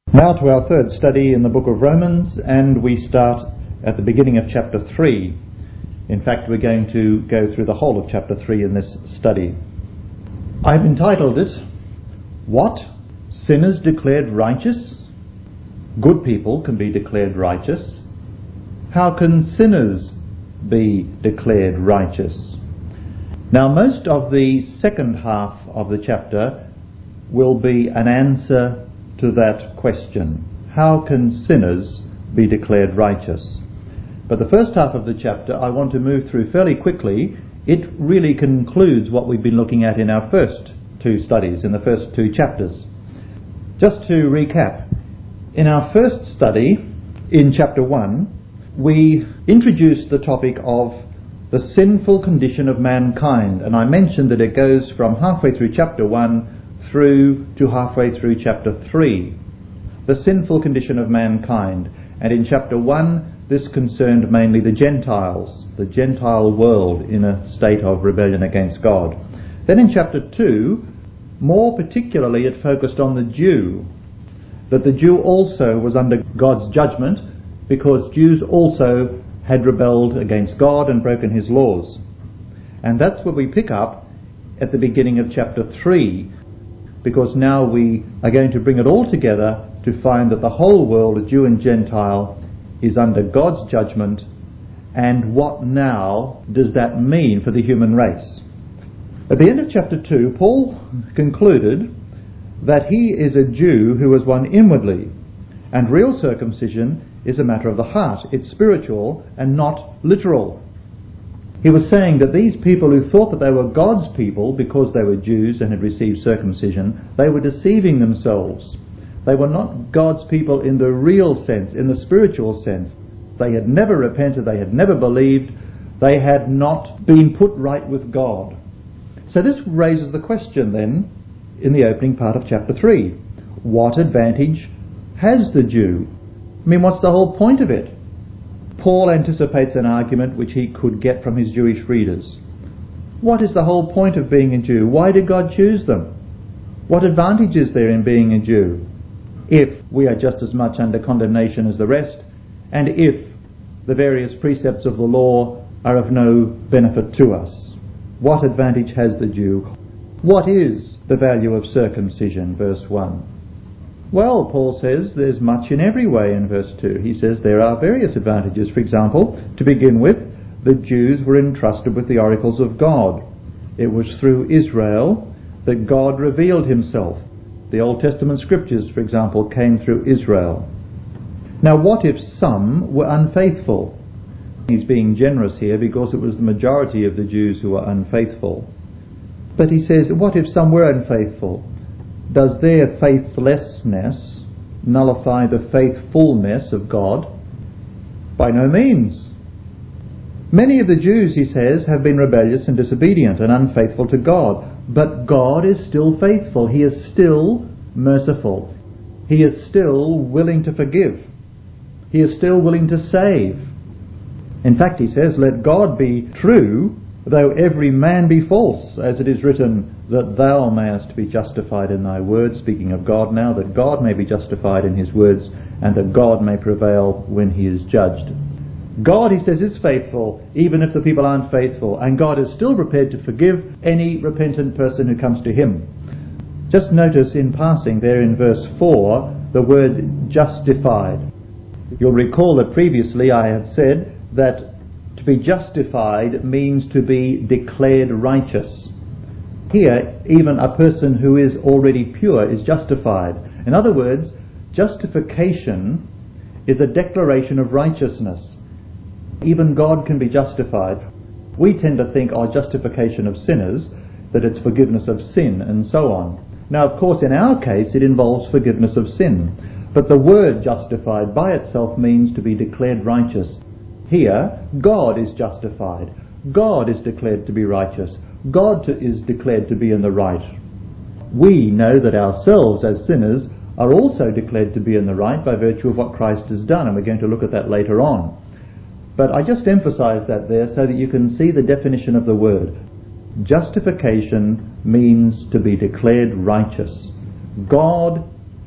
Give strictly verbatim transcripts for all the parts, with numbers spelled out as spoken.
Now to our third study in the book of Romans, and we start at the beginning of chapter three. In fact, we're going to go through the whole of chapter three in this study. I've entitled it, What? Sinners Declared Righteous? Good people can be declared righteous. How can sinners be declared righteous? Now, most of the second half of the chapter will be an answer to that question. How can sinners be declared righteous? But the first half of the chapter I want to move through fairly quickly. It really concludes what we've been looking at in our first two studies, in the first two chapters. Just to recap, in our first study, in chapter one, we introduced the topic of the sinful condition of mankind, and I mentioned that it goes from halfway through chapter one through to halfway through chapter three. The sinful condition of mankind. And in chapter one, this concerned mainly the Gentiles, the Gentile world in a state of rebellion against God. Then in chapter two, more particularly it focused on the Jew, that the Jew also was under God's judgment because Jews also had rebelled against God and broken his laws. And that's what we pick up at the beginning of chapter three, because now we are going to bring it all together to find that the whole world, Jew and Gentile, is under God's judgment. And what now does that mean for the human race? At the end of chapter two, Paul concluded that he is a Jew who was one inwardly, and real circumcision is a matter of the heart. It's spiritual and not literal. He was saying that these people who thought that they were God's people because they were Jews and had received circumcision, they were deceiving themselves. They were not God's people in the real sense, in the spiritual sense. They had never repented, they had never believed, they had not been put right with God. So this raises the question then, in the opening part of chapter three. What advantage has the Jew? I mean, what's the whole point of it? Paul anticipates an argument which he could get from his Jewish readers. What is the whole point of being a Jew? Why did God choose them? What advantage is there in being a Jew if we are just as much under condemnation as the rest, and if the various precepts of the law are of no benefit to us? What advantage has the Jew? What is the value of circumcision? Verse one. Well, Paul says there's much in every way in verse two. He says there are various advantages. For example, to begin with, the Jews were entrusted with the oracles of God. It was through Israel that God revealed himself. The Old Testament scriptures, for example, came through Israel. Now, what if some were unfaithful? He's being generous here because it was the majority of the Jews who were unfaithful. But he says, what if some were unfaithful? Does their faithlessness nullify the faithfulness of God? By no means. Many of the Jews, he says, have been rebellious and disobedient and unfaithful to God. But God is still faithful. He is still merciful. He is still willing to forgive. He is still willing to save. In fact, he says, let God be true, though every man be false, as it is written, that thou mayest be justified in thy word, speaking of God now, that God may be justified in his words, and that God may prevail when he is judged. God, he says, is faithful, even if the people aren't faithful, and God is still prepared to forgive any repentant person who comes to him. Just notice in passing there in verse four, the word justified. You'll recall that previously I had said that to be justified means to be declared righteous. Here, even a person who is already pure is justified. In other words, justification is a declaration of righteousness. Even God can be justified. We tend to think, oh, justification of sinners, that it's forgiveness of sin and so on. Now, of course, in our case, it involves forgiveness of sin. But the word justified by itself means to be declared righteous. Here, God is justified. God is declared to be righteous. God is declared to be in the right. We know that ourselves as sinners are also declared to be in the right by virtue of what Christ has done, and we're going to look at that later on. But I just emphasize that there so that you can see the definition of the word. Justification means to be declared righteous. God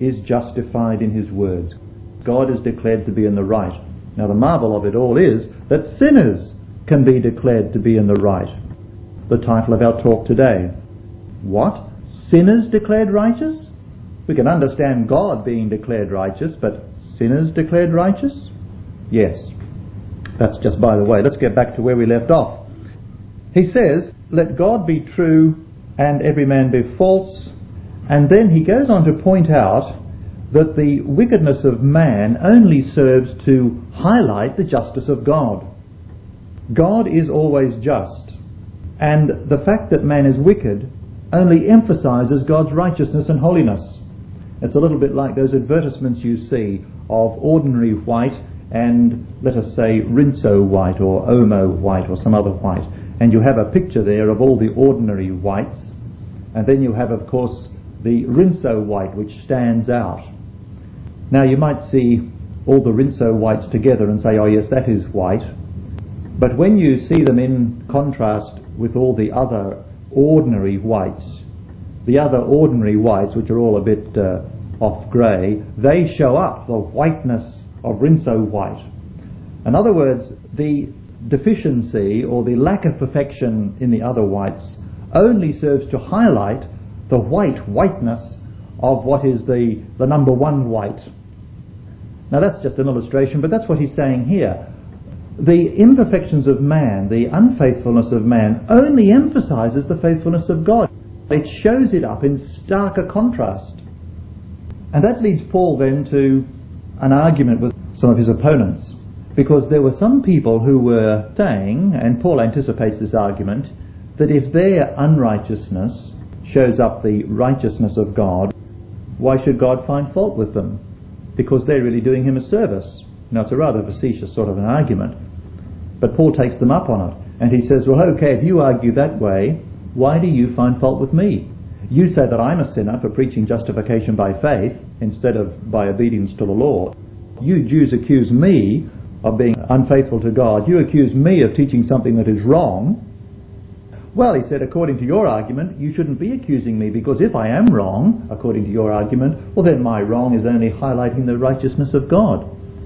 is justified in his words. God is declared to be in the right. Now the marvel of it all is that sinners can be declared to be in the right. The title of our talk today. What? Sinners declared righteous? We can understand God being declared righteous, but sinners declared righteous? Yes. That's just by the way. Let's get back to where we left off. He says, let God be true and every man be false. And then he goes on to point out that the wickedness of man only serves to highlight the justice of God. God is always just, and the fact that man is wicked only emphasises God's righteousness and holiness. It's a little bit like those advertisements you see of ordinary white and, let us say, Rinso white or Omo white or some other white, and you have a picture there of all the ordinary whites, and then you have, of course, the Rinso white which stands out. Now you might see all the Rinso whites together and say, oh yes, that is white. But when you see them in contrast with all the other ordinary whites, the other ordinary whites, which are all a bit uh, off grey, they show up the whiteness of Rinso white. In other words, the deficiency or the lack of perfection in the other whites only serves to highlight the white whiteness of what is the, the number one white. Now that's just an illustration, but that's what he's saying here. The imperfections of man, the unfaithfulness of man, only emphasises the faithfulness of God. It shows it up in starker contrast. And that leads Paul then to an argument with some of his opponents, because there were some people who were saying, and Paul anticipates this argument, that if their unrighteousness shows up the righteousness of God, why should God find fault with them? Because they're really doing him a service. Now it's a rather facetious sort of an argument, but Paul takes them up on it, and he says, well, okay, if you argue that way, why do you find fault with me? You say that I'm a sinner for preaching justification by faith instead of by obedience to the law. You Jews accuse me of being unfaithful to God. You accuse me of teaching something that is wrong. Well, he said, according to your argument, you shouldn't be accusing me, because if I am wrong, according to your argument, well then my wrong is only highlighting the righteousness of God.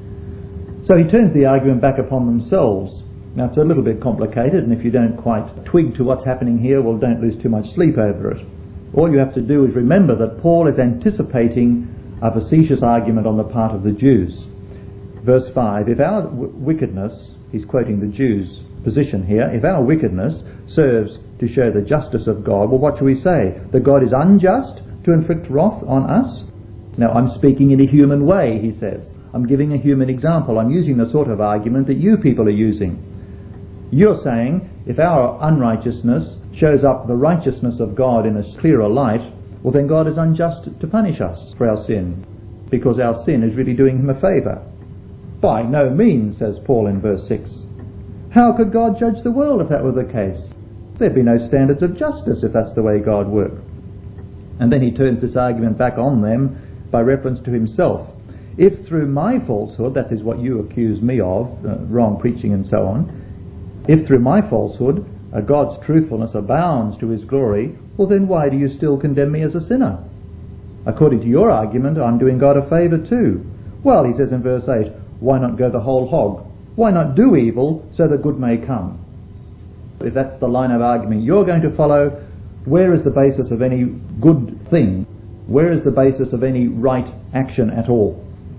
So he turns the argument back upon themselves. Now it's a little bit complicated, and if you don't quite twig to what's happening here, well, don't lose too much sleep over it. All you have to do is remember that Paul is anticipating a facetious argument on the part of the Jews. Verse five, if our w- wickedness, he's quoting the Jews' position here, if our wickedness serves to show the justice of God, well, what shall we say? That God is unjust to inflict wrath on us? Now, I'm speaking in a human way, he says. I'm giving a human example. I'm using the sort of argument that you people are using. You're saying, if our unrighteousness shows up the righteousness of God in a clearer light, well, then God is unjust to punish us for our sin, because our sin is really doing him a favour. By no means, says Paul in verse six. How could God judge the world if that were the case? There'd be no standards of justice if that's the way God worked. And then he turns this argument back on them by reference to himself. If through my falsehood, that is what you accuse me of, uh, wrong preaching and so on, if through my falsehood uh, God's truthfulness abounds to his glory, well then why do you still condemn me as a sinner? According to your argument, I'm doing God a favour too. Well, he says in verse eight, why not go the whole hog? Why not do evil so that good may come? If that's the line of argument you're going to follow, where is the basis of any good thing? Where is the basis of any right action at all?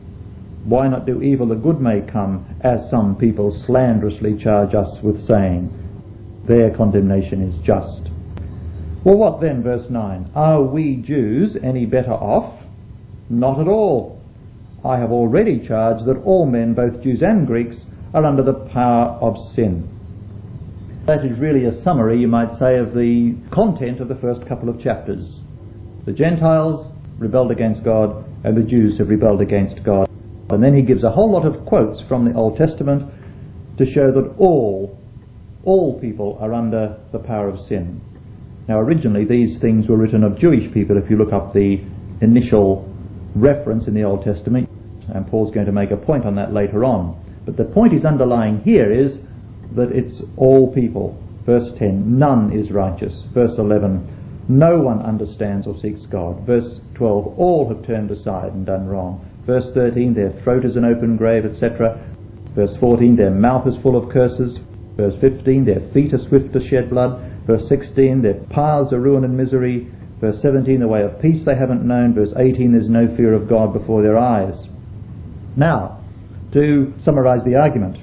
Why not do evil that good may come, as some people slanderously charge us with saying? Their condemnation is just. Well, what then, verse nine? Are we Jews any better off? Not at all. I have already charged that all men, both Jews and Greeks, are under the power of sin. That is really a summary, you might say, of the content of the first couple of chapters. The Gentiles rebelled against God, and the Jews have rebelled against God. And then he gives a whole lot of quotes from the Old Testament to show that all, all people are under the power of sin. Now originally these things were written of Jewish people, if you look up the initial reference in the Old Testament, and Paul's going to make a point on that later on. But the point he's underlying here is that it's all people. Verse ten, none is righteous. Verse eleven, No one understands or seeks God. Verse twelve, all have turned aside and done wrong. Verse thirteen, their throat is an open grave, et cetera. Verse fourteen, their mouth is full of curses. Verse fifteen, their feet are swift to shed blood. Verse sixteen, their paths are ruin and misery. Verse seventeen, the way of peace they haven't known. Verse eighteen, there's no fear of God before their eyes. Now, to summarise the argument.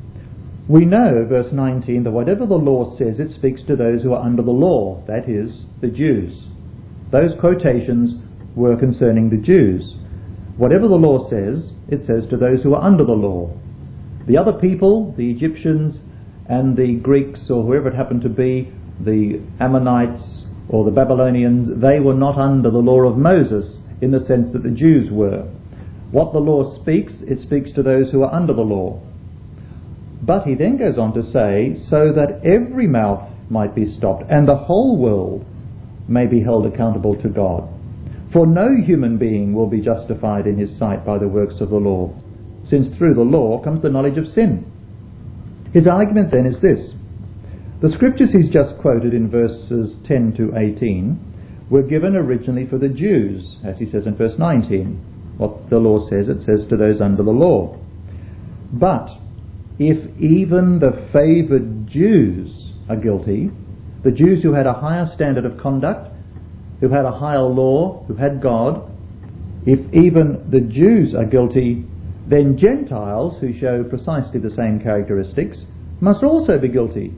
We know, verse nineteen, that whatever the law says, it speaks to those who are under the law, that is, the Jews. Those quotations were concerning the Jews. Whatever the law says, it says to those who are under the law. The other people, the Egyptians and the Greeks, or whoever it happened to be, the Ammonites or the Babylonians, they were not under the law of Moses in the sense that the Jews were. What the law speaks, it speaks to those who are under the law. But he then goes on to say, so that every mouth might be stopped and the whole world may be held accountable to God. For no human being will be justified in his sight by the works of the law, since through the law comes the knowledge of sin. His argument then is this. The scriptures he's just quoted in verses ten to eighteen were given originally for the Jews, as he says in verse nineteen. What the law says, it says to those under the law. But if even the favoured Jews are guilty, the Jews who had a higher standard of conduct, who had a higher law, who had God, if even the Jews are guilty, then Gentiles, who show precisely the same characteristics, must also be guilty.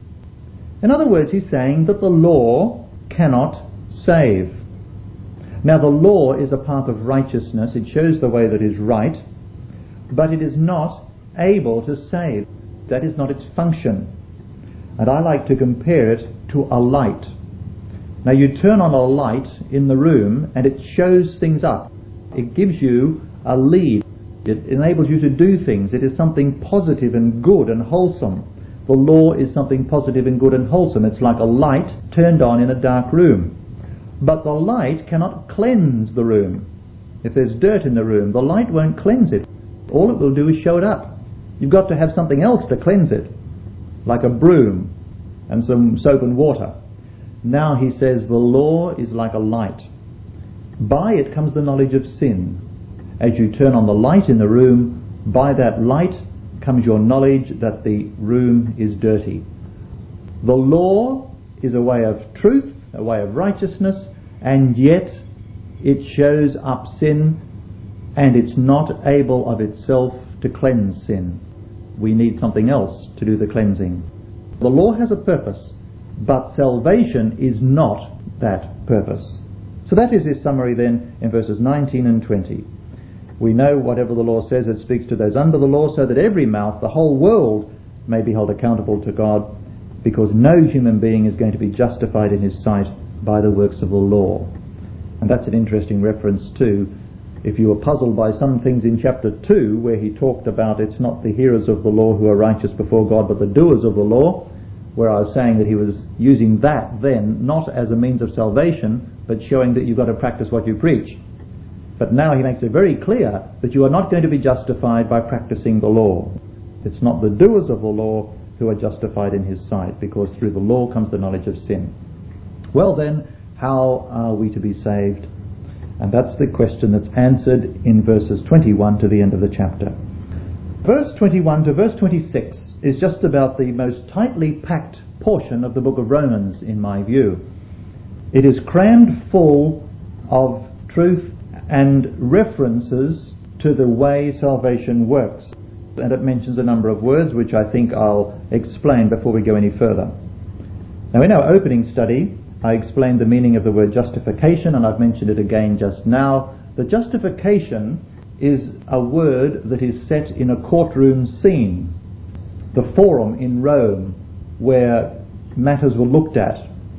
In other words, he's saying that the law cannot save. Now, the law is a path of righteousness. It shows the way that is right, but it is not able to save. That is not its function. And I like to compare it to a light. Now, you turn on a light in the room and it shows things up. It gives you a lead. It enables you to do things. It is something positive and good and wholesome. The law is something positive and good and wholesome. It's like a light turned on in a dark room. But the light cannot cleanse the room. If there's dirt in the room, the light won't cleanse it. All it will do is show it up. You've got to have something else to cleanse it, like a broom and some soap and water. Now he says the law is like a light. By it comes the knowledge of sin. As you turn on the light in the room, by that light comes your knowledge that the room is dirty. The law is a way of truth, a way of righteousness, and yet it shows up sin, and it's not able of itself to cleanse sin. We need something else to do the cleansing. The law has a purpose, but salvation is not that purpose. So that is his summary then in verses nineteen and twenty. We know whatever the law says, it speaks to those under the law, so that every mouth, the whole world, may be held accountable to God, because no human being is going to be justified in his sight by the works of the law. And that's an interesting reference too. If you were puzzled by some things in chapter two, where he talked about it's not the hearers of the law who are righteous before God, but the doers of the law, where I was saying that he was using that then not as a means of salvation, but showing that you've got to practice what you preach. But now he makes it very clear that you are not going to be justified by practicing the law. It's not the doers of the law who are justified in his sight, because through the law comes the knowledge of sin. Well then, how are we to be saved? And that's the question that's answered in verses twenty-one to the end of the chapter. Verse twenty-one to verse twenty-six is just about the most tightly packed portion of the book of Romans, in my view. It is crammed full of truth and references to the way salvation works. And it mentions a number of words which I think I'll explain before we go any further. Now, in our opening study, I explained the meaning of the word justification, and I've mentioned it again just now. The justification is a word that is set in a courtroom scene, the forum in Rome, where matters were looked at.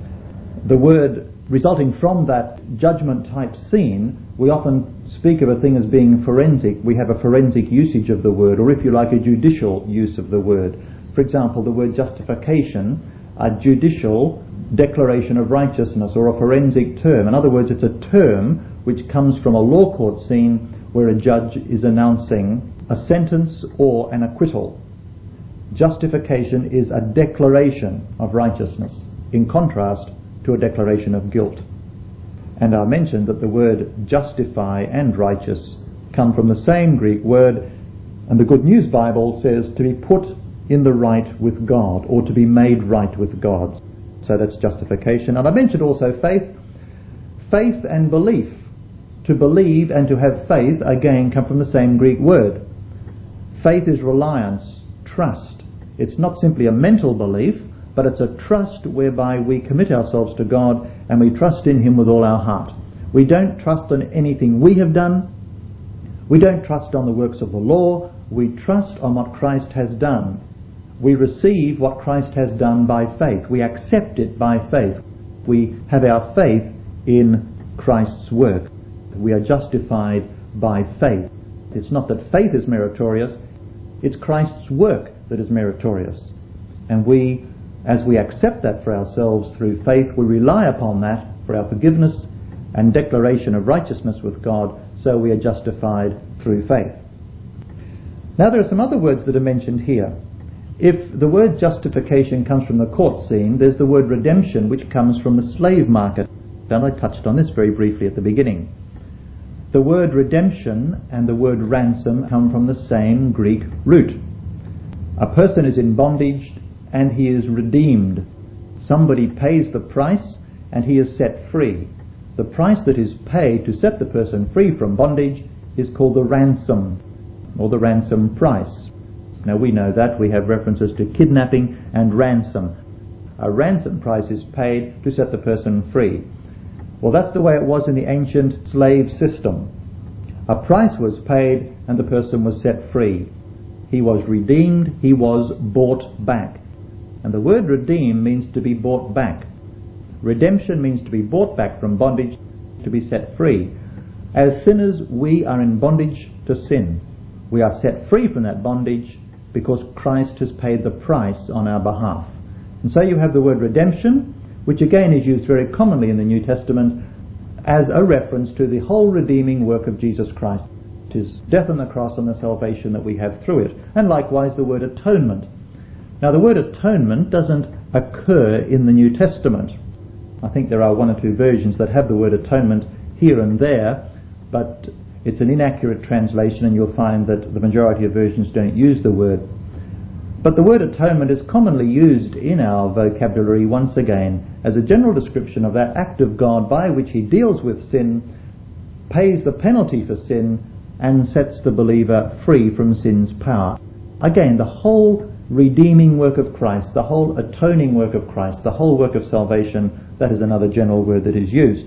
The word resulting from that judgment-type scene, we often speak of a thing as being forensic. We have a forensic usage of the word, or if you like, a judicial use of the word. For example, the word justification, a judicial declaration of righteousness, or a forensic term. In other words, it's a term which comes from a law court scene where a judge is announcing a sentence or an acquittal. Justification is a declaration of righteousness, in contrast to a declaration of guilt. And I mentioned that the word justify and righteous come from the same Greek word, and the Good News Bible says to be put in the right with God, or to be made right with God. So that's justification. And I mentioned also faith. Faith and belief. To believe and to have faith, again, come from the same Greek word. Faith is reliance, trust. It's not simply a mental belief, but it's a trust whereby we commit ourselves to God and we trust in Him with all our heart. We don't trust on anything we have done. We don't trust on the works of the law. We trust on what Christ has done. We receive what Christ has done by faith. We accept it by faith. We have our faith in Christ's work. We are justified by faith. It's not that faith is meritorious, it's Christ's work that is meritorious. And we, as we accept that for ourselves through faith, we rely upon that for our forgiveness and declaration of righteousness with God, so we are justified through faith. Now there are some other words that are mentioned here. If the word justification comes from the court scene, there's the word redemption, which comes from the slave market. And I touched on this very briefly at the beginning. The word redemption and the word ransom come from the same Greek root. A person is in bondage and he is redeemed. Somebody pays the price and he is set free. The price that is paid to set the person free from bondage is called the ransom, or the ransom price. Now we know that. We have references to kidnapping and ransom. A ransom price is paid to set the person free. Well, that's the way it was in the ancient slave system. A price was paid and the person was set free. He was redeemed, he was bought back. And the word redeem means to be bought back. Redemption means to be bought back from bondage, to be set free. As sinners, we are in bondage to sin. We are set free from that bondage because Christ has paid the price on our behalf. And so you have the word redemption, which again is used very commonly in the New Testament as a reference to the whole redeeming work of Jesus Christ, His death on the cross and the salvation that we have through it. And likewise the word atonement. Now the word atonement doesn't occur in the New Testament. I think there are one or two versions that have the word atonement here and there, but it's an inaccurate translation, and you'll find that the majority of versions don't use the word. But the word atonement is commonly used in our vocabulary once again as a general description of that act of God by which He deals with sin, pays the penalty for sin, and sets the believer free from sin's power. Again, the whole redeeming work of Christ, the whole atoning work of Christ, the whole work of salvation, that is another general word that is used.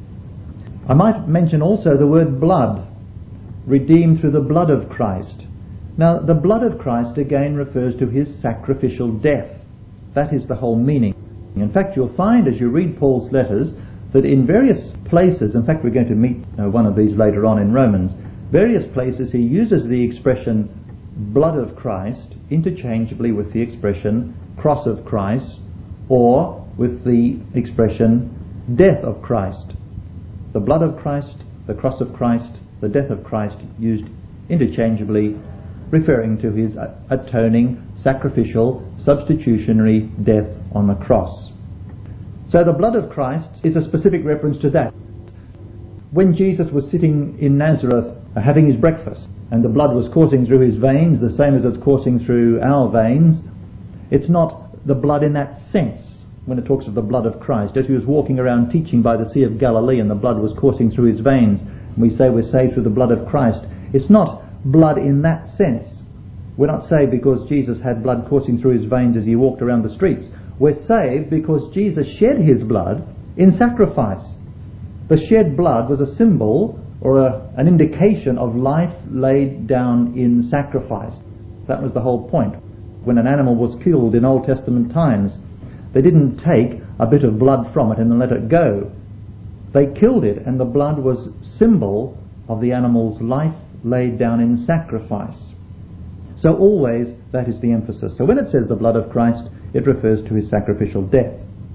I might mention also the word blood, redeemed through the blood of Christ. Now, the blood of Christ again refers to His sacrificial death. That is the whole meaning. In fact, you'll find as you read Paul's letters that in various places, in fact we're going to meet uh, one of these later on in Romans, various places he uses the expression blood of Christ interchangeably with the expression cross of Christ, or with the expression death of Christ. The blood of Christ, the cross of Christ, the death of Christ used interchangeably, referring to His atoning, sacrificial, substitutionary death on the cross. So the blood of Christ is a specific reference to that. When Jesus was sitting in Nazareth uh, having his breakfast, and the blood was coursing through his veins, the same as it's coursing through our veins, it's not the blood in that sense when it talks of the blood of Christ. As he was walking around teaching by the Sea of Galilee and the blood was coursing through his veins, and we say we're saved through the blood of Christ, it's not blood in that sense. We're not saved because Jesus had blood coursing through his veins as he walked around the streets. We're saved because Jesus shed his blood in sacrifice. The shed blood was a symbol or a, an indication of life laid down in sacrifice. That was the whole point. When an animal was killed in Old Testament times, they didn't take a bit of blood from it and then let it go. They killed it, and the blood was symbol of the animal's life laid down in sacrifice. So always that is the emphasis. So when it says the blood of Christ, it refers to his sacrificial death.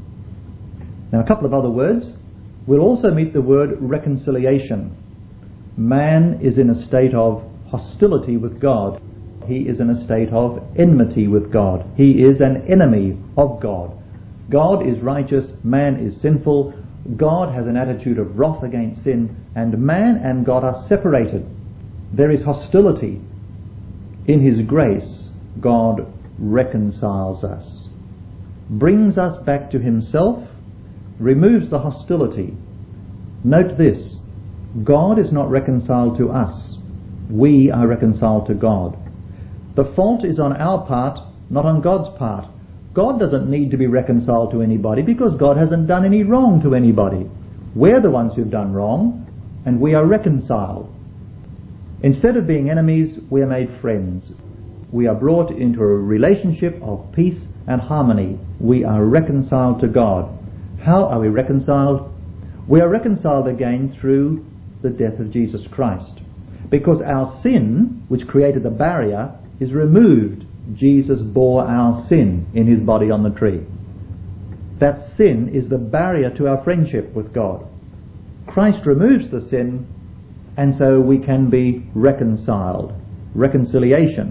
Now a couple of other words. We'll also meet the word reconciliation. Man is in a state of hostility with God. He is in a state of enmity with God. He is an enemy of God. God is righteous, man is sinful. God has an attitude of wrath against sin, and man and God are separated. There is hostility. In his grace, God reconciles us, brings us back to himself, removes the hostility. Note this, God is not reconciled to us. We are reconciled to God. The fault is on our part, not on God's part. God doesn't need to be reconciled to anybody because God hasn't done any wrong to anybody. We're the ones who've done wrong, and we are reconciled. Instead of being enemies, we are made friends. We are brought into a relationship of peace and harmony. We are reconciled to God. How are we reconciled? We are reconciled again through the death of Jesus Christ. Because our sin, which created the barrier, is removed. Jesus bore our sin in his body on the tree. That sin is the barrier to our friendship with God. Christ removes the sin, and so we can be reconciled. Reconciliation.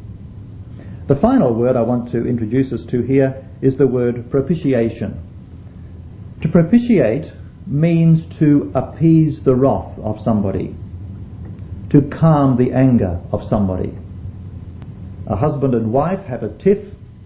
The final word I want to introduce us to here is the word propitiation. To propitiate means to appease the wrath of somebody, to calm the anger of somebody. A husband and wife have a tiff,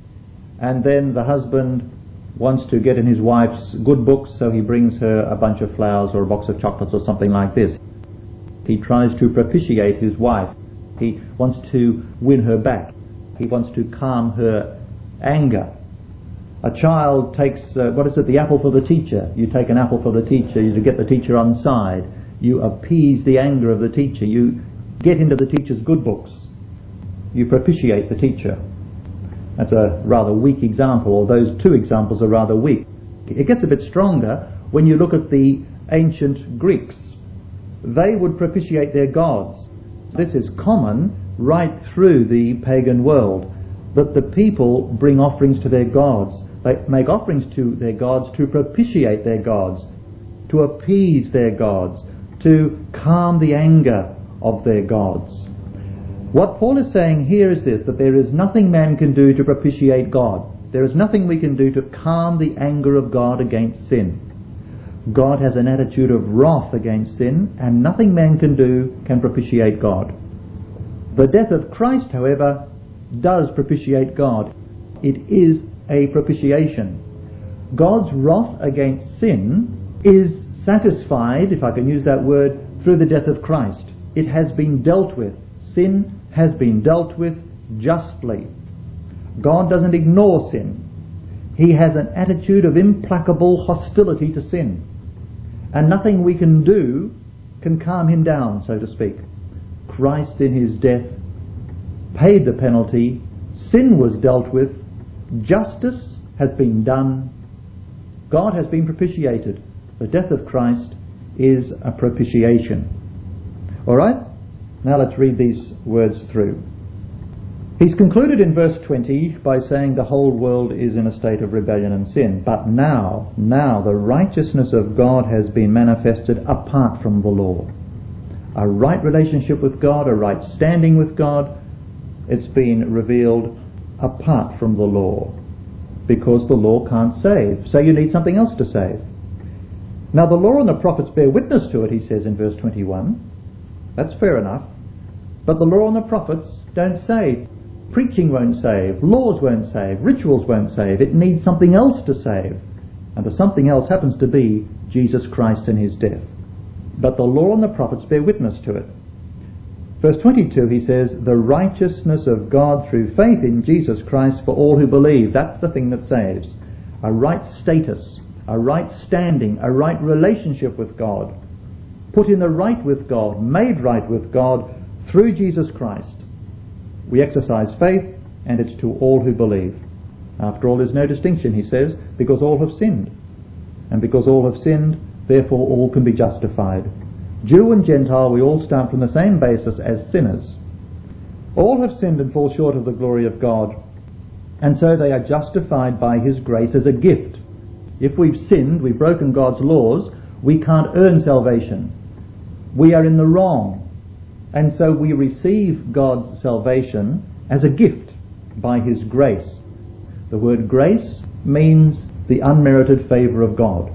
and then the husband wants to get in his wife's good books, so he brings her a bunch of flowers or a box of chocolates or something like this. He tries to propitiate his wife. He wants to win her back. He wants to calm her anger. A child takes, uh, what is it, the apple for the teacher. You take an apple for the teacher to get the teacher on side. You appease the anger of the teacher. You get into the teacher's good books. You propitiate the teacher. That's a rather weak example, or those two examples are rather weak. It gets a bit stronger when you look at the ancient Greeks. They would propitiate their gods. This is common right through the pagan world, that the people bring offerings to their gods. They make offerings to their gods to propitiate their gods, to appease their gods, to calm the anger of their gods. What Paul is saying here is this, that there is nothing man can do to propitiate God. There is nothing we can do to calm the anger of God against sin. God has an attitude of wrath against sin, and nothing man can do can propitiate God. The death of Christ, however, does propitiate God. It is a propitiation. God's wrath against sin is satisfied, if I can use that word, through the death of Christ. It has been dealt with. Sin has been dealt with justly. God doesn't ignore sin. He has an attitude of implacable hostility to sin. And nothing we can do can calm him down, so to speak. Christ in his death paid the penalty. Sin was dealt with. Justice has been done. God has been propitiated. The death of Christ is a propitiation. All right? Now let's read these words through. He's concluded in verse twenty by saying the whole world is in a state of rebellion and sin. But now, now the righteousness of God has been manifested apart from the law. A right relationship with God, a right standing with God, it's been revealed apart from the law, because the law can't save. So you need something else to save. Now the law and the prophets bear witness to it, he says in verse twenty-one. That's fair enough. But the law and the prophets don't save. Preaching won't save. Laws won't save. Rituals won't save. It needs something else to save. And the something else happens to be Jesus Christ and his death. But the law and the prophets bear witness to it. Verse twenty-two, he says, the righteousness of God through faith in Jesus Christ for all who believe. That's the thing that saves. A right status, a right standing, a right relationship with God. Put in the right with God, made right with God through Jesus Christ. We exercise faith, and it's to all who believe. After all, there's no distinction, he says, because all have sinned. And because all have sinned, therefore all can be justified. Jew and Gentile, we all start from the same basis as sinners. All have sinned and fall short of the glory of God, and so they are justified by his grace as a gift. If we've sinned, we've broken God's laws, we can't earn salvation. We are in the wrong. And so we receive God's salvation as a gift by his grace. The word grace means the unmerited favour of God.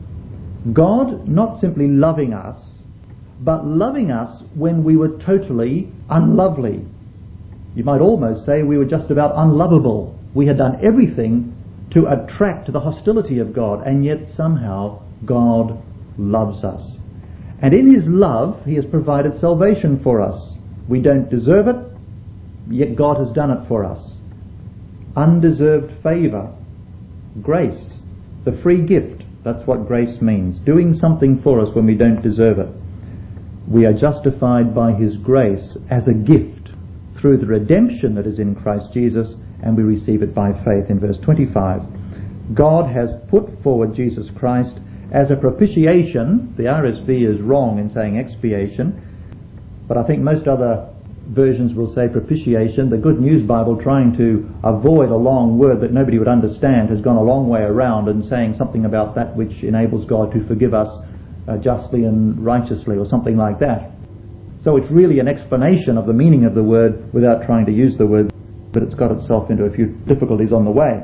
God not simply loving us, but loving us when we were totally unlovely. You might almost say we were just about unlovable. We had done everything to attract the hostility of God, and yet somehow God loves us. And in His love, He has provided salvation for us. We don't deserve it, yet God has done it for us. Undeserved favour, grace, the free gift. That's what grace means. Doing something for us when we don't deserve it. We are justified by His grace as a gift through the redemption that is in Christ Jesus, and we receive it by faith in verse twenty-five. God has put forward Jesus Christ as a propitiation. The R S V is wrong in saying expiation, but I think most other versions will say propitiation. The Good News Bible, trying to avoid a long word that nobody would understand, has gone a long way around and saying something about that which enables God to forgive us uh, justly and righteously, or something like that. So it's really an explanation of the meaning of the word without trying to use the word, but it's got itself into a few difficulties on the way.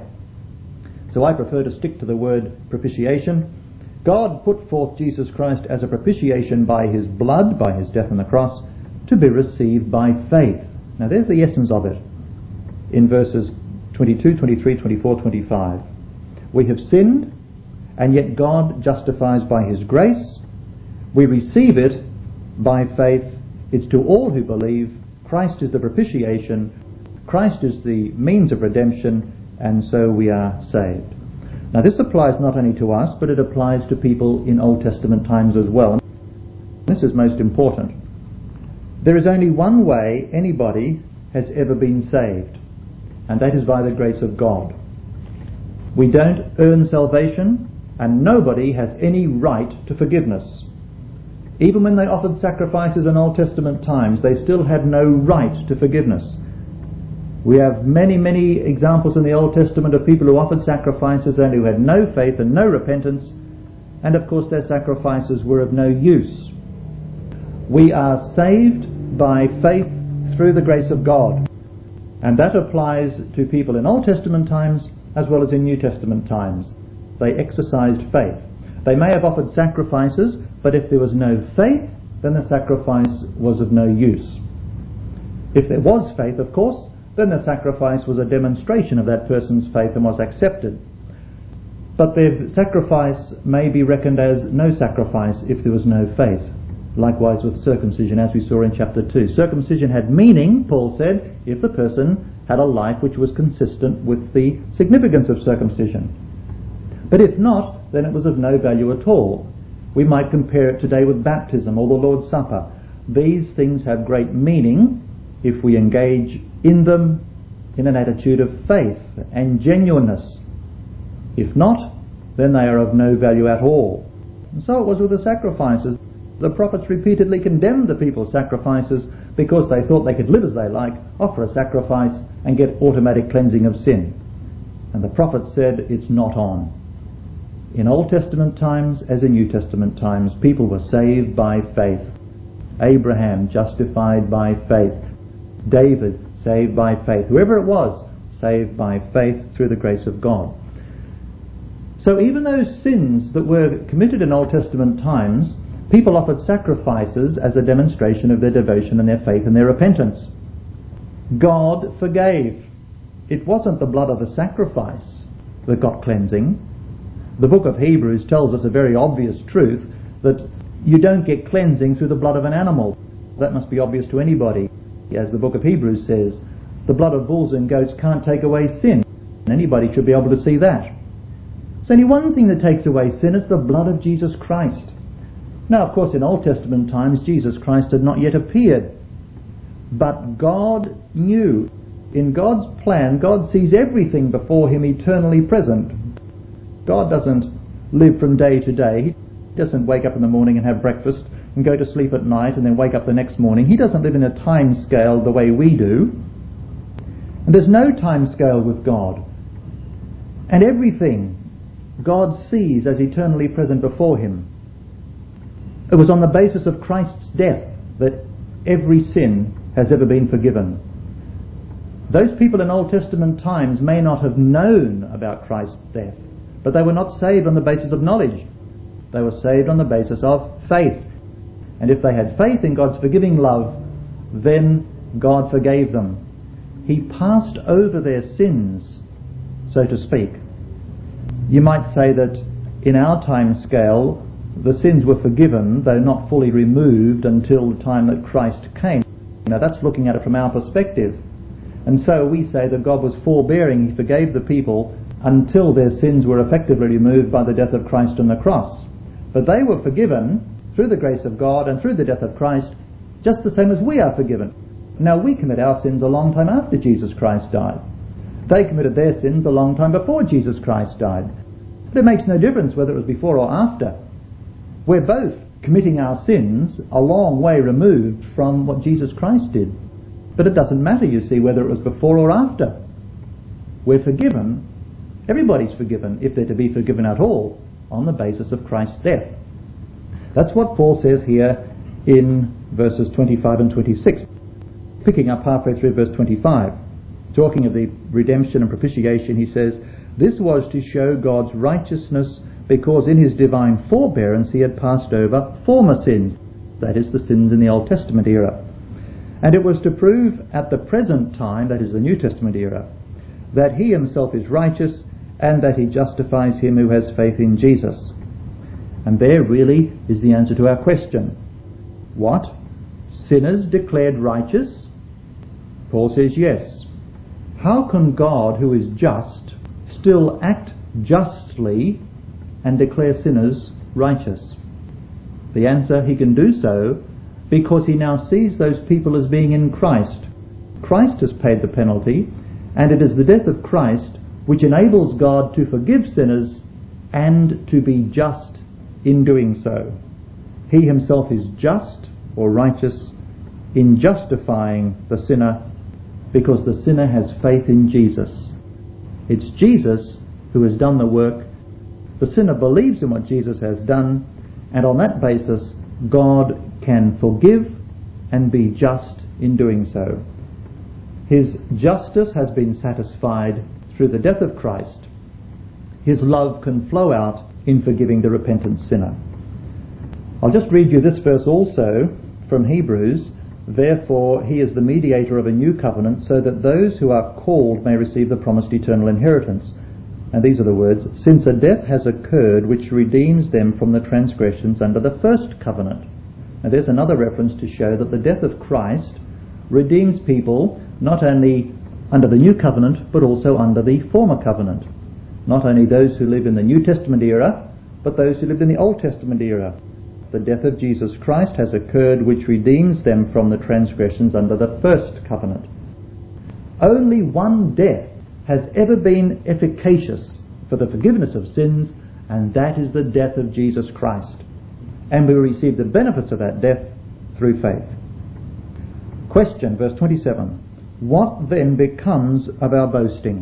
So I prefer to stick to the word propitiation. God put forth Jesus Christ as a propitiation by His blood, by His death on the cross, to be received by faith. Now there's the essence of it in verses twenty-two, twenty-three, twenty-four, twenty-five. We have sinned, and yet God justifies by His grace. We receive it by faith. It's to all who believe. Christ is the propitiation. Christ is the means of redemption, and so we are saved. Now this applies not only to us, but it applies to people in Old Testament times as well. This is most important. There is only one way anybody has ever been saved, and that is by the grace of God. We don't earn salvation, and nobody has any right to forgiveness. Even when they offered sacrifices in Old Testament times, they still had no right to forgiveness. We have many, many examples in the Old Testament of people who offered sacrifices and who had no faith and no repentance, and of course their sacrifices were of no use. We are saved by faith through the grace of God, and that applies to people in Old Testament times as well as in New Testament times. They exercised faith. They may have offered sacrifices, but if there was no faith, then the sacrifice was of no use. If there was faith, of course, then the sacrifice was a demonstration of that person's faith and was accepted. But their sacrifice may be reckoned as no sacrifice if there was no faith. Likewise with circumcision, as we saw in chapter two. Circumcision had meaning, Paul said, if the person had a life which was consistent with the significance of circumcision. But if not, then it was of no value at all. We might compare it today with baptism or the Lord's Supper. These things have great meaning if we engage in them in an attitude of faith and genuineness. If not, then they are of no value at all. And so it was with the sacrifices. The prophets repeatedly condemned the people's sacrifices because they thought they could live as they like, offer a sacrifice and get automatic cleansing of sin. And the prophets said it's not on. In Old Testament times as in New Testament times, people were saved by faith. Abraham justified by faith. David saved by faith. Whoever it was, saved by faith through the grace of God. So even those sins that were committed in Old Testament times, people offered sacrifices as a demonstration of their devotion and their faith and their repentance. God forgave. It wasn't the blood of the sacrifice that got cleansing. The book of Hebrews tells us a very obvious truth, that you don't get cleansing through the blood of an animal. That must be obvious to anybody. As the book of Hebrews says, the blood of bulls and goats can't take away sin. Anybody should be able to see that. There's only one thing that takes away sin, it's the blood of Jesus Christ. Now, of course, in Old Testament times, Jesus Christ had not yet appeared. But God knew. In God's plan, God sees everything before Him eternally present. God doesn't live from day to day. He doesn't wake up in the morning and have breakfast and go to sleep at night and then wake up the next morning. He doesn't live in a time scale the way we do. And there's no time scale with God. And everything God sees as eternally present before Him. It was on the basis of Christ's death that every sin has ever been forgiven. Those people in Old Testament times may not have known about Christ's death, But they were not saved on the basis of knowledge. They were saved on the basis of faith. And if they had faith in God's forgiving love, then God forgave them. He passed over their sins, so to speak. You might say that in our time scale, the sins were forgiven, though not fully removed until the time that Christ came. Now that's looking at it from our perspective. And so we say that God was forbearing. He forgave the people until their sins were effectively removed by the death of Christ on the cross. But they were forgiven through the grace of God and through the death of Christ, just the same as we are forgiven. Now we commit our sins a long time after Jesus Christ died. They committed their sins a long time before Jesus Christ died. But it makes no difference whether it was before or after. We're both committing our sins a long way removed from what Jesus Christ did. But it doesn't matter, you see, whether it was before or after. We're forgiven. Everybody's forgiven, if they're to be forgiven at all, on the basis of Christ's death. That's what Paul says here in verses twenty-five and twenty-six. Picking up halfway through verse twenty-five, talking of the redemption and propitiation, he says, "This was to show God's righteousness, because in his divine forbearance he had passed over former sins," that is, the sins in the Old Testament era. "And it was to prove at the present time," that is the New Testament era, "that he himself is righteous, and that he justifies him who has faith in Jesus." And there really is the answer to our question. What? Sinners declared righteous? Paul says yes. How can God, who is just, still act justly and declare sinners righteous? The answer, he can do so because he now sees those people as being in Christ. Christ has paid the penalty, and it is the death of Christ which enables God to forgive sinners and to be just in doing so. He himself is just or righteous in justifying the sinner because the sinner has faith in Jesus. It's Jesus who has done the work. The sinner believes in what Jesus has done, and on that basis God can forgive and be just in doing so. His justice has been satisfied through the death of Christ. His love can flow out in forgiving the repentant sinner. I'll just read you this verse also from Hebrews. "Therefore he is the mediator of a new covenant, so that those who are called may receive the promised eternal inheritance." And these are the words, "Since a death has occurred which redeems them from the transgressions under the first covenant." Now there's another reference to show that the death of Christ redeems people not only under the new covenant but also under the former covenant. Not only those who live in the New Testament era, but those who lived in the Old Testament era. The death of Jesus Christ has occurred which redeems them from the transgressions under the first covenant. Only one death has ever been efficacious for the forgiveness of sins, and that is the death of Jesus Christ. And we receive the benefits of that death through faith. Question, verse twenty-seven. What then becomes of our boasting?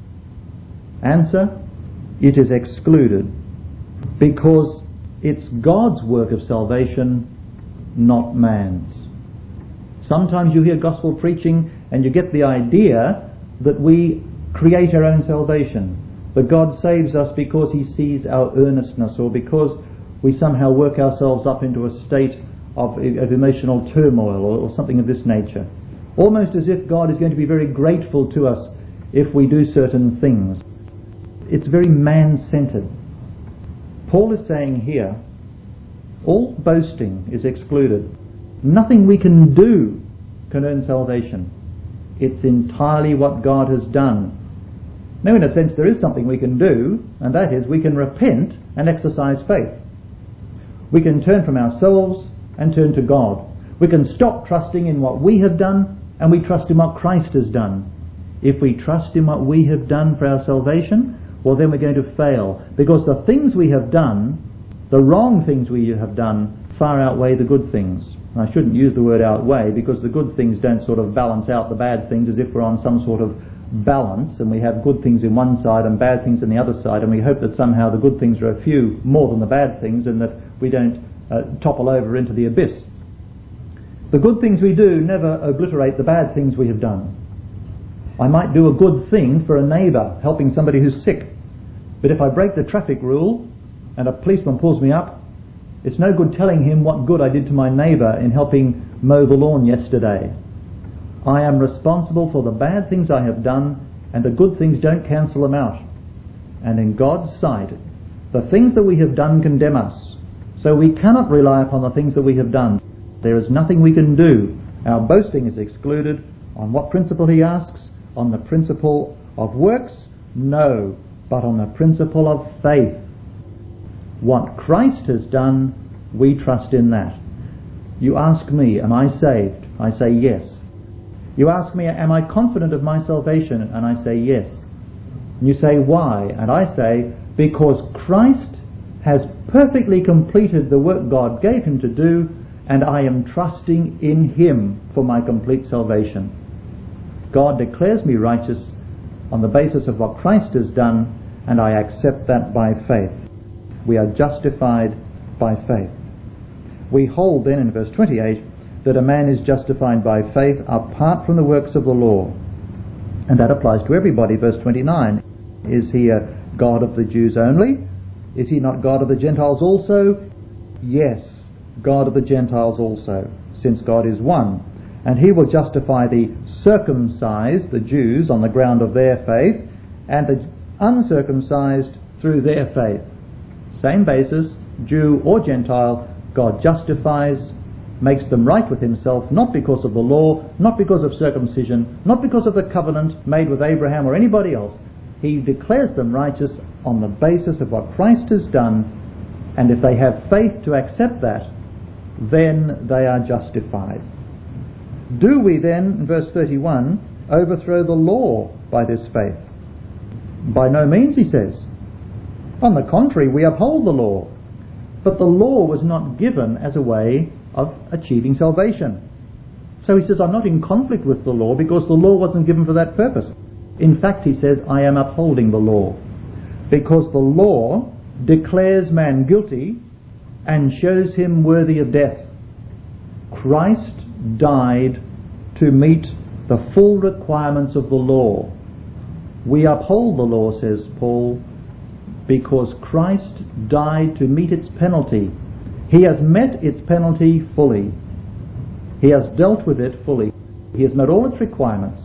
Answer, it is excluded, because it's God's work of salvation, not man's. Sometimes you hear gospel preaching and you get the idea that we create our own salvation, that God saves us because he sees our earnestness, or because we somehow work ourselves up into a state of, of emotional turmoil, or, or something of this nature. Almost as if God is going to be very grateful to us if we do certain things. It's very man-centered. Paul is saying here, all boasting is excluded. Nothing we can do can earn salvation. It's entirely what God has done. Now, in a sense, there is something we can do, and that is we can repent and exercise faith. We can turn from ourselves and turn to God. We can stop trusting in what we have done, and we trust in what Christ has done. If we trust in what we have done for our salvation, well, then we're going to fail, because the things we have done, the wrong things we have done, far outweigh the good things. And I shouldn't use the word outweigh, because the good things don't sort of balance out the bad things as if we're on some sort of balance and we have good things in one side and bad things in the other side, and we hope that somehow the good things are a few more than the bad things, and that we don't uh, topple over into the abyss. The good things we do never obliterate the bad things we have done. I might do a good thing for a neighbour, helping somebody who's sick, But if I break the traffic rule and a policeman pulls me up, it's no good telling him what good I did to my neighbour in helping mow the lawn yesterday. I am responsible for the bad things I have done, and the good things don't cancel them out. And in God's sight, the things that we have done condemn us. So we cannot rely upon the things that we have done. There is nothing we can do. Our boasting is excluded. On what principle, he asks? On the principle of works? No, but on the principle of faith. What Christ has done, we trust in that. You ask me, am I saved? I say yes. You ask me, am I confident of my salvation? And I say yes. And you say, why? And I say, because Christ has perfectly completed the work God gave him to do, and I am trusting in him for my complete salvation. God declares me righteous on the basis of what Christ has done, and I accept that by faith. We are justified by faith. We hold then in verse twenty-eight that a man is justified by faith apart from the works of the law. And that applies to everybody. Verse twenty-nine, is he a God of the Jews only? Is he not God of the Gentiles also? Yes, God of the Gentiles also, since God is one. And he will justify the circumcised, the Jews, on the ground of their faith, and the uncircumcised through their faith. Same basis, Jew or Gentile, God justifies, makes them right with himself, not because of the law, not because of circumcision, not because of the covenant made with Abraham or anybody else. He declares them righteous on the basis of what Christ has done, and if they have faith to accept that, then they are justified. Do we then, in verse thirty-one, overthrow the law by this faith? By no means, he says. On the contrary, we uphold the law. But the law was not given as a way of achieving salvation. So he says, I'm not in conflict with the law because the law wasn't given for that purpose. In fact, he says, I am upholding the law. Because the law declares man guilty and shows him worthy of death. Christ died to meet the full requirements of the law. We uphold the law, says Paul, because Christ died to meet its penalty. He has met its penalty fully. He has dealt with it fully. He has met all its requirements.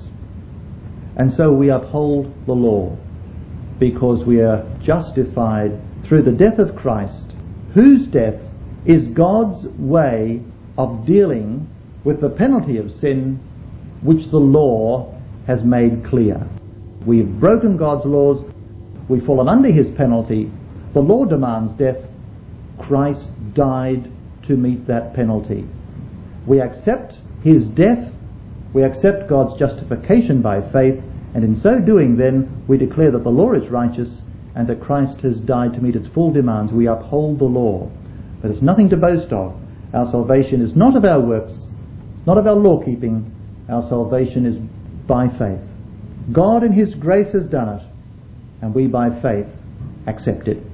And so we uphold the law because we are justified through the death of Christ, whose death is God's way of dealing with the penalty of sin which the law has made clear. We've broken God's laws. We've fallen under his penalty. The law demands death. Christ died to meet that penalty. We accept his death. We accept God's justification by faith. And in so doing, then, we declare that the law is righteous and that Christ has died to meet its full demands. We uphold the law. But it's nothing to boast of. Our salvation is not of our works, not of our law-keeping. Our salvation is by faith. God in his grace has done it, and we by faith accept it.